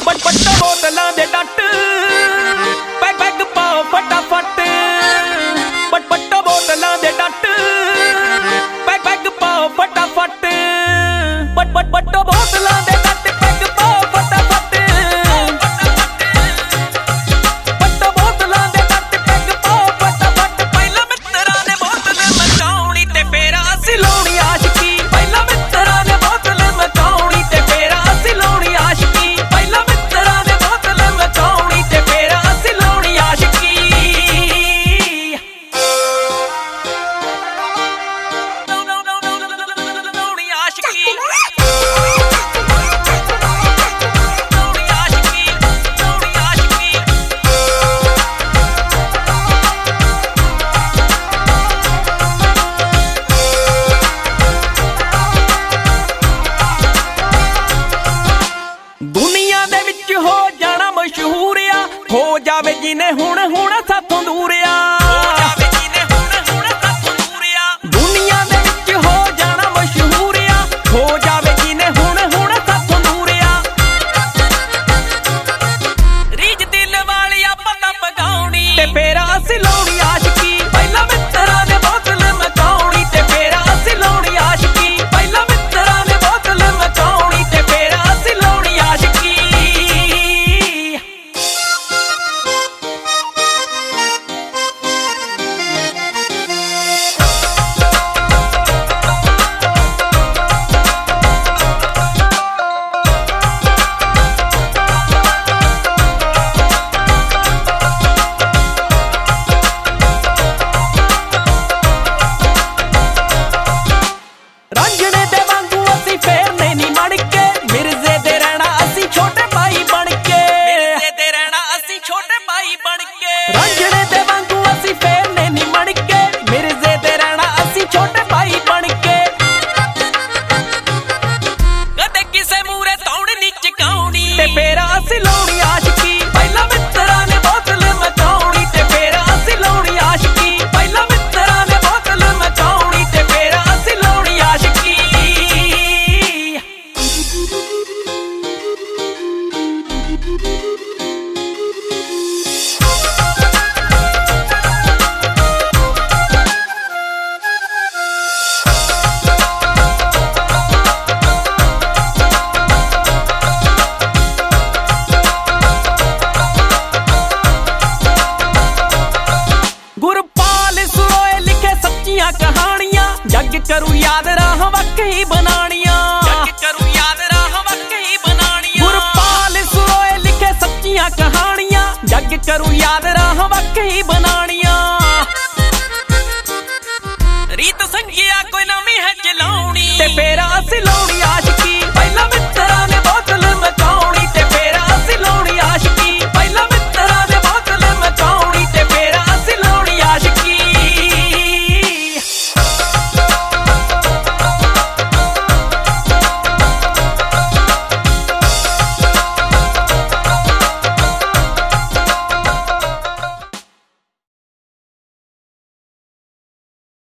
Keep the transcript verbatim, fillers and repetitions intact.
ਪੱਟਾ ਬੋਤਲਾਂ ਦੇ ਡੱਟ ਪੈਗ ਪੈਗ ਪਾਓ ਫਟਾਫਟ ਪਟ ਪੱਟਾ ਬੋਤਲਾਂ ਦੇ ਡੱਟ ਪੈਗ ਪੈਗ ਪਾਓ ਫਟਾਫਟ ਪਟ ਪਟ ਪੱਟਾ ਬੋਤਲਾਂ ਦੇ ਡੱਟ ਪੈਗ ਪਾਓ ਫਟਾਫਟ ਪੱਟਾ ਬੋਤਲਾਂ ਦੇ ਡੱਟ ਪੈਗ ਪਾਓ ਫਟਾਫਟ ਪਹਿਲਾਂ ਮਿੱਤਰਾਂ ਨੇ ਬੋਤਲ ਮਚਾਉਣੀ ਤੇ ਫੇਰ ਅਸੀਂ ਲਾਉਣੀ ਆਸ਼ਕੀ ਪਹਿਲਾਂ ਮਿੱਤਰਾਂ ਨੇ ਬੋਤਲ ਮਚਾਉਣੀ ਤੇ ਫੇਰ ਅਸੀਂ ਲਾਉਣੀ ਆਸ਼ਕੀ ਪਹਿਲਾਂ ਮਿੱਤਰਾਂ ਨੇ ਬੋਤਲ ਮਚਾਉਣੀ ਤੇ ਫੇਰ ਅਸੀਂ ਲਾਉਣੀ ਆਸ਼ਕੀ ਲਾਉਣੀ ਆਸ਼ਕੀ ਦੁਨੀਆ ਦੇ ਵਿੱਚ ਹੋ ਜਾਣਾ ਮਸ਼ਹੂਰ ਆ ਹੋ ਜਾਵੇ ਜਿਹਨੇ ਹੁਣ ਹੁਣ ਸਾਥੋਂ ਦੂਰ ਆ ਹੋ ਜਾਵੇ ਜਿਹਨੇ ਹੁਣ ਹੁਣ ਸਾਥੋਂ ਦੂਰ ਆ ਦੁਨੀਆ ਦੇ ਵਿੱਚ ਹੋ ਜਾਣਾ ਮਸ਼ਹੂਰ ਆ ਹੋ ਜਾਵੇ ਜਿਹਨੇ ਹੁਣ ਹੁਣ ਸਾਥੋਂ ਦੂਰ ਆ ਰੀਝ ਦਿਲ ਵਾਲੀ ਆਪਾਂ ਤਾਂ ਪਗਾਉਣੀ ਤੇ ਫੇਰ ਅਸੀਂ ਲਾਉਣੀ ਆਸ਼ਕੀ ਪਹਿਲਾਂ ਮਿੱਤਰਾਂ ਨੇ ਬੋਤਲ ਮਚਾਉਣੀ ਤੇ ਫੇਰ ਅਸੀਂ ਲਾਉਣੀ ਆਸ਼ਕੀ ਪਹਿਲਾਂ ਮਿੱਤਰਾਂ ਨੇ ਬੋਤਲ ਮਚਾਉਣੀ ਤੇ ਫੇਰ ਅਸੀਂ ਲਾਉਣੀ ਆਸ਼ਕੀ ਰਾਂਝਣੇ ਦੇ ਵਾਂਗੂ ਅਸੀਂ ਫੇਰਨੇ ਨੀ ਮੜ ਕੇ ਮਿਰਜ਼ੇ ਦੇ ਰਹਿਣਾ ਅਸੀਂ ਛੋਟੇ ਭਾਈ ਬਣ ਕੇ ਮਿਰਜ਼ੇ ਦੇ ਰਹਿਣਾ ਅਸੀਂ ਛੋਟੇ ਭਾਈ ਬਣ ਕੇ ਰਾਂਝਣੇ ਦੇ ਵਾਂਗੂ ਅਸੀਂ ਫੇਰਨੇ ਨੀ ਮੜ ਕੇ ਮਿਰਜ਼ੇ ਦੇ ਰਹਿਣਾ ਅਸੀਂ ਛੋਟੇ ਭਾਈ ਬਣ ਕੇ ਕਦੇ ਕਿਸੇ ਮੂਰੇ ਤੌਣ ਨੀ ਚਕਾਉਣੀ ਤੇ ਫੇਰ ਅਸੀਂ ਲਾਉਣੀ ਆਸ਼ਕੀ ਪਹਿਲਾਂ ਮਿੱਤਰਾਂ ਨੇ ਬੋਤਲ ਮਚਾਉਣੀ ਤੇ ਫੇਰ ਅਸੀਂ ਲਾਉਣੀ ਆਸ਼ਕੀ ਪਹਿਲਾਂ ਮਿੱਤਰਾਂ ਨੇ ਬੋਤਲ ਮਚਾਉਣੀ ਤੇ ਫੇਰ ਅਸੀਂ ਲਾਉਣੀ ਆਸ਼ਕੀ ਗੁਰਪਾਲ ਸਰੋਏ ਲਿਖੇ ਸੱਚੀਆਂ ਕਹਾਣੀਆਂ ਜੱਗ ਕਰੂ ਯਾਦ ਰਾਹ ਵਾਕਈ ਬਣਾਣੀਆਂ ਜੱਗ ਕਰੂ ਯਾਦ ਰਾਹ ਵਾਕਈ ਬਣਾਣੀਆਂ ਗੁਰਪਾਲ ਸਰੋਏ ਲਿਖੇ ਸੱਚੀਆਂ ਕਹਾਣੀਆਂ ਜੱਗ ਕਰੂ ਯਾਦ ਰਾਹ ਵਾਕਈ ਬਣਾਣੀਆਂ ਰੀਤ ਸੰਗਿਆ ਕੋਈ ਨਵੀਂ ਹੈ ਚਲਾਉਣੀ ਤੇ ਫੇਰ ਅਸੀਂ ਲਾਉਣੀ